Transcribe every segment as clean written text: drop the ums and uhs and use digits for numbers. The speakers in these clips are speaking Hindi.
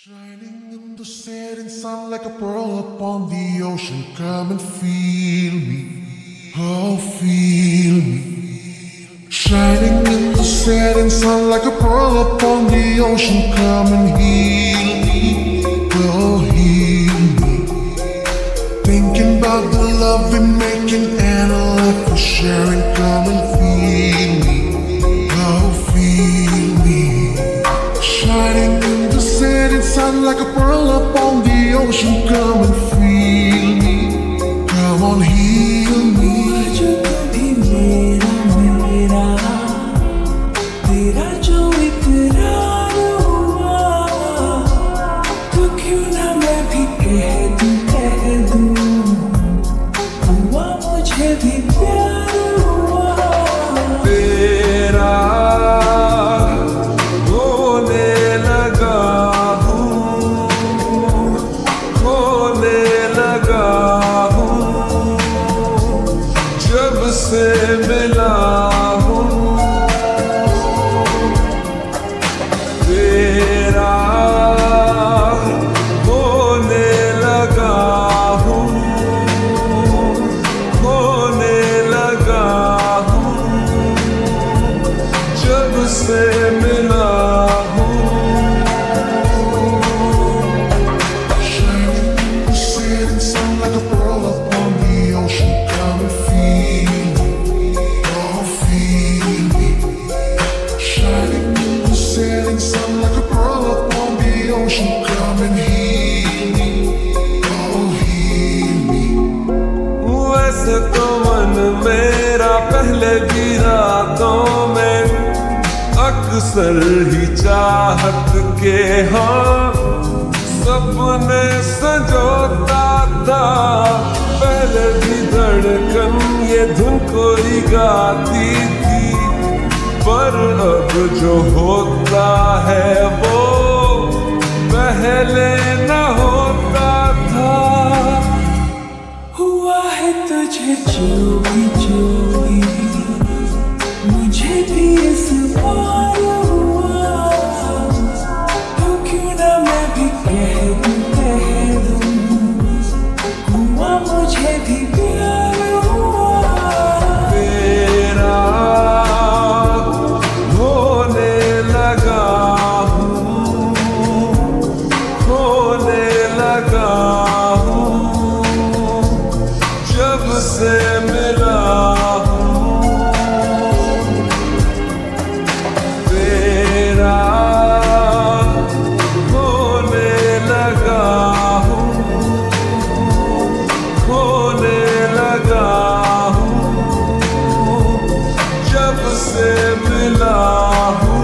Shining in the setting sun like a pearl upon the ocean. Come and feel me, oh feel me. Shining in the setting sun like a pearl upon the ocean. Come and heal me, oh heal me. Thinking about the love we're making and a life we're sharing. Come and feel me, oh feel me. Shining in the setting sun like a pearl upon the ocean. Come and feel me, come on heal me. जो कभी मेरा मेरा तेरा जो इकरार हुआ, तो क्यों ना मैं भी कह दूं हुआ मुझे भी प्यार हुआ। तेरा होने लगा हूँ, होने लगा हूँ, जब से मिला हूँ। तेरा होने लगा हूँ, होने लगा हूँ, जब से मिला हूँ। Shining in the setting sun like a pearl upon the ocean. Come and feel me, oh feel me. Shining in the setting sun like a pearl upon the ocean. Come and heal me, oh heal me. वैसे तो मन मेरा पहले भी रातों में अक्सर ही चाहत के हाँ सपने संजोता था। पहले भी धड़कन ये धुन कोई गाती थी, पर अब जो होता है वो पहले न होता था। हुआ है तुझे जो भी मुझे भी इस बार हुआ, तो क्यों ना मैं भी कह दूं हुआ मुझे भी प्यार हुआ। तेरा होने लगा हूँ, होने लगा हूँ, जब से मिला हूँ। तेरा होने लगा हूँ, होने लगा हूँ, जब से मिला हूँ।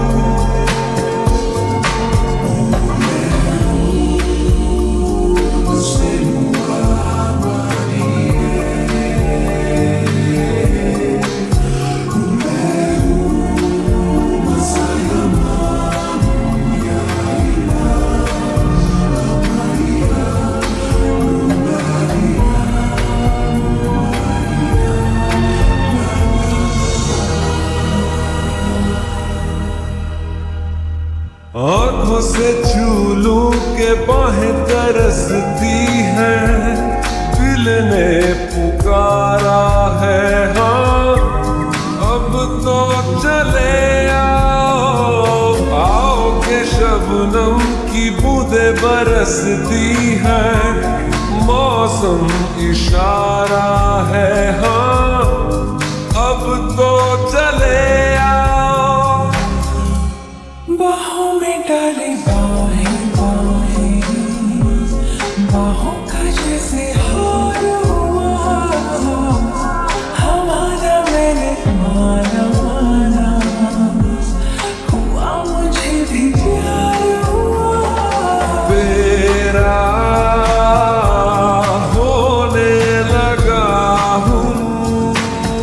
आँखों से छू लूं के बाहें तरसती हैं, दिल ने पुकारा है हाँ अब तो चले आओ। आओ के शबनम की बूंदें बरसती हैं, मौसम इशारा है हाँ अब तो चले आओ। बाहों में डाले बाहें बाहें, बाहों का जैसे हार हुआ, हमारा मैंने माना माना, हुआ मुझे भी प्यार हुआ। तेरा होने लगा हूँ,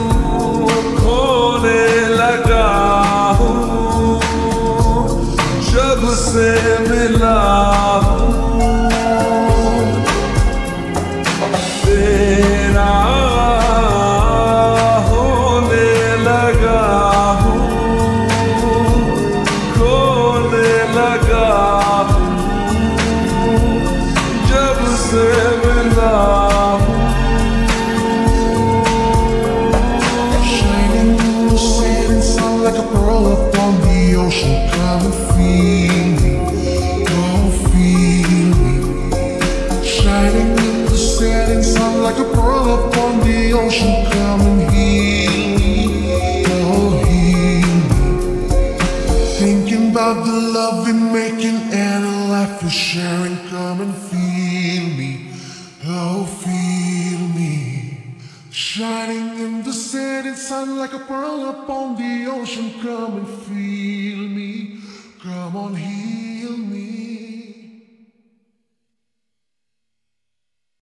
होने लगा हूँ, जब से मिला हूँ। तेरा होने लगा हूँ, होने लगा हूँ, about the loving, making, and a life for sharing. Come and feel me, oh, feel me. Shining in the setting sun like a pearl upon the ocean. Come and feel me, come on, heal me.